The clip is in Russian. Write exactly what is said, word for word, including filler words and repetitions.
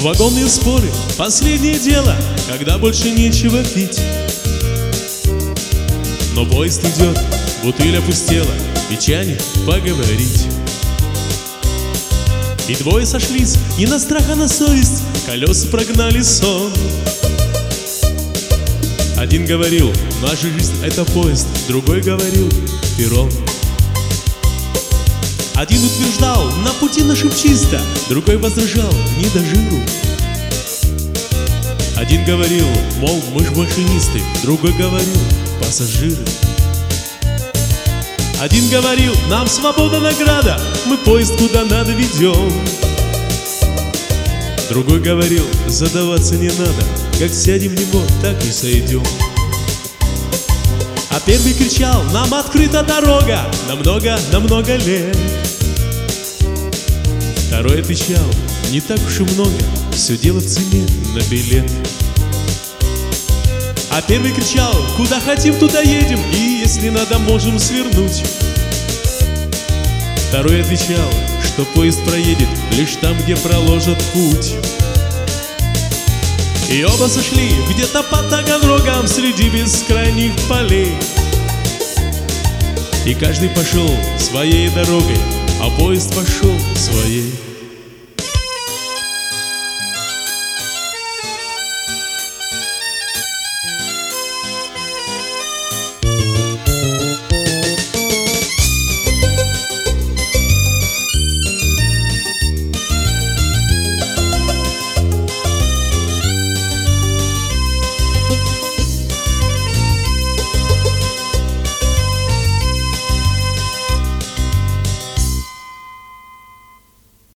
Вагонные споры, последнее дело, когда больше нечего пить. Но поезд идет, бутыль опустела, и тянет поговорить. И двое сошлись, не на страх, а на совесть, колеса прогнали сон. Один говорил: наша жизнь — это поезд, другой говорил: перрон. Один утверждал: на пути нашим чисто, другой возражал: не до жиру. Один говорил, мол, мы ж машинисты, другой говорил: пассажиры. Один говорил: нам свобода награда, мы поезд куда надо ведем. Другой говорил: задаваться не надо, как сядем в него, так и сойдем. А первый кричал: нам открыта дорога на много, на много лет. Второй отвечал: не так уж и много, все дело в цене на билет. А первый кричал: куда хотим, туда едем, и если надо, можем свернуть. Второй отвечал, что поезд проедет лишь там, где проложат путь. И оба сошли где-то под Таганрогом среди бескрайних полей. И каждый пошел своей дорогой, а поезд пошел своей.